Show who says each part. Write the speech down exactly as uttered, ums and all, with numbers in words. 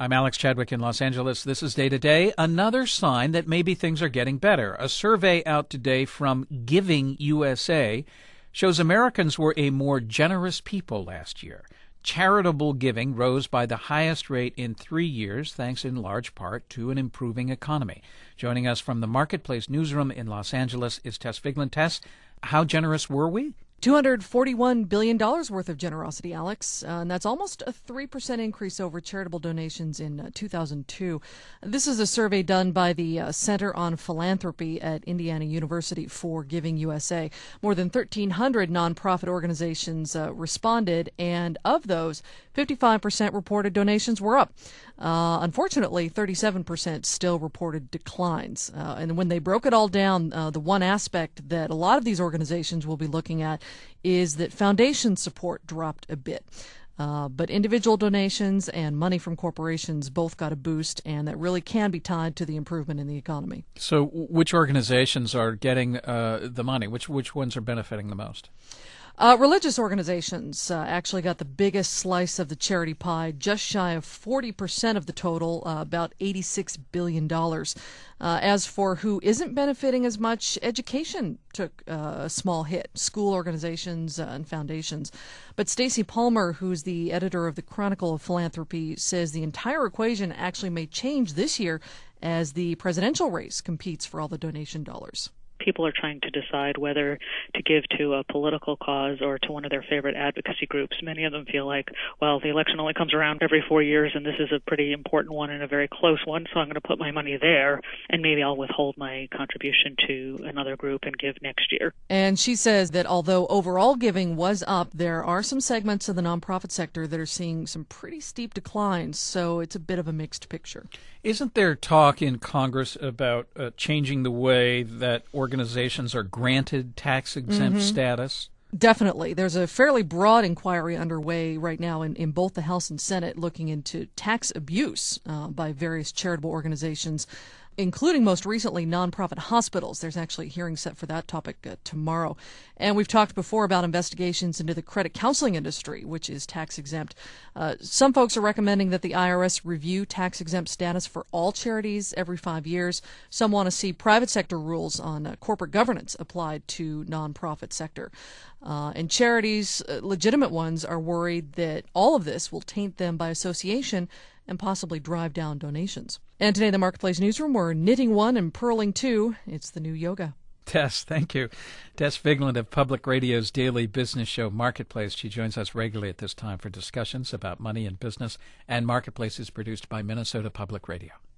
Speaker 1: I'm Alex Chadwick in Los Angeles. This is Day to Day. Another sign that maybe things are getting better. A survey out today from Giving U S A shows Americans were a more generous people last year. Charitable giving rose by the highest rate in three years, thanks in large part to an improving economy. Joining us from the Marketplace newsroom in Los Angeles is Tess Figlen. Tess, how generous were we?
Speaker 2: two hundred forty-one billion dollars worth of generosity, Alex, uh, and that's almost a three percent increase over charitable donations in uh, two thousand two. This is a survey done by the uh, Center on Philanthropy at Indiana University for Giving U S A. More than thirteen hundred nonprofit organizations uh, responded, and of those, fifty-five percent reported donations were up. Uh, unfortunately, thirty-seven percent still reported declines. Uh, and when they broke it all down, uh, the one aspect that a lot of these organizations will be looking at is that foundation support dropped a bit. Uh, but individual donations and money from corporations both got a boost, and that really can be tied to the improvement in the economy.
Speaker 1: So which organizations are getting uh, the money? Which, which ones are benefiting the most?
Speaker 2: Uh, religious organizations uh, actually got the biggest slice of the charity pie, just shy of forty percent of the total, uh, about eighty-six billion dollars. Uh, as for who isn't benefiting as much, education took uh, a small hit, school organizations uh, and foundations. But Stacy Palmer, who's the editor of the Chronicle of Philanthropy, says the entire equation actually may change this year as the presidential race competes for all the donation dollars.
Speaker 3: People are trying to decide whether to give to a political cause or to one of their favorite advocacy groups. Many of them feel like, well, the election only comes around every four years, and this is a pretty important one and a very close one, so I'm going to put my money there, and maybe I'll withhold my contribution to another group and give next year.
Speaker 2: And she says that although overall giving was up, there are some segments of the nonprofit sector that are seeing some pretty steep declines, so it's a bit of a mixed picture.
Speaker 1: Isn't there talk in Congress about uh, changing the way that organizations are granted tax-exempt
Speaker 2: mm-hmm.
Speaker 1: status?
Speaker 2: Definitely. There's a fairly broad inquiry underway right now in, in both the House and Senate looking into tax abuse uh, by various charitable organizations, including most recently nonprofit hospitals. There's actually a hearing set for that topic uh, tomorrow. And we've talked before about investigations into the credit counseling industry, which is tax-exempt. Uh, some folks are recommending that the I R S review tax-exempt status for all charities every five years. Some want to see private sector rules on uh, corporate governance applied to nonprofit sector. Uh, and charities, uh, legitimate ones, are worried that all of this will taint them by association and possibly drive down donations. And today in the Marketplace newsroom, we're knitting one and purling two. It's the new yoga.
Speaker 1: Tess, thank you. Tess Figlen of Public Radio's daily business show Marketplace. She joins us regularly at this time for discussions about money and business. And Marketplace is produced by Minnesota Public Radio.